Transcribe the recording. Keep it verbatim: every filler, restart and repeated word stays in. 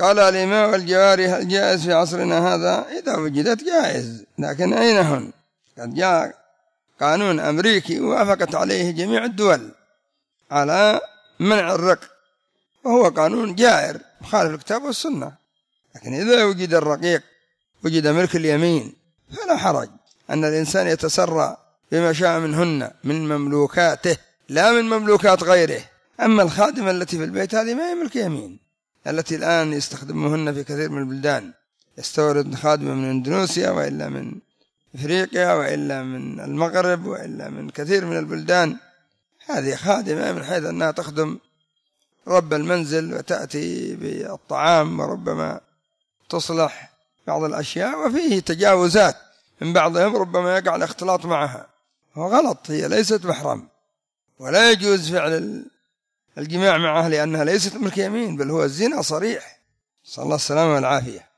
قال الإمام والجواري هل جائز في عصرنا هذا؟ إذا وجدت جائز، لكن أين هن؟ قد جاء قانون أمريكي وافقت عليه جميع الدول على منع الرق، وهو قانون جائر مخالف الكتاب والسنة. لكن إذا وجد الرقيق وجد ملك اليمين فلا حرج أن الإنسان يتسرى بما شاء منهن من مملوكاته لا من مملوكات غيره. أما الخادمة التي في البيت هذه ما هي ملك يمين، التي الآن يستخدمهن في كثير من البلدان، يستورد خادمة من إندونيسيا وإلا من إفريقيا وإلا من المغرب وإلا من كثير من البلدان. هذه خادمة من حيث أنها تخدم رب المنزل وتأتي بالطعام وربما تصلح بعض الأشياء، وفيه تجاوزات من بعضهم ربما يقع الاختلاط معها، هو غلط، هي ليست محرم ولا يجوز فعل الجماع معها لأنها ليست ملك يمين، بل هو الزنا صريح. صلى الله السلامة والعافية.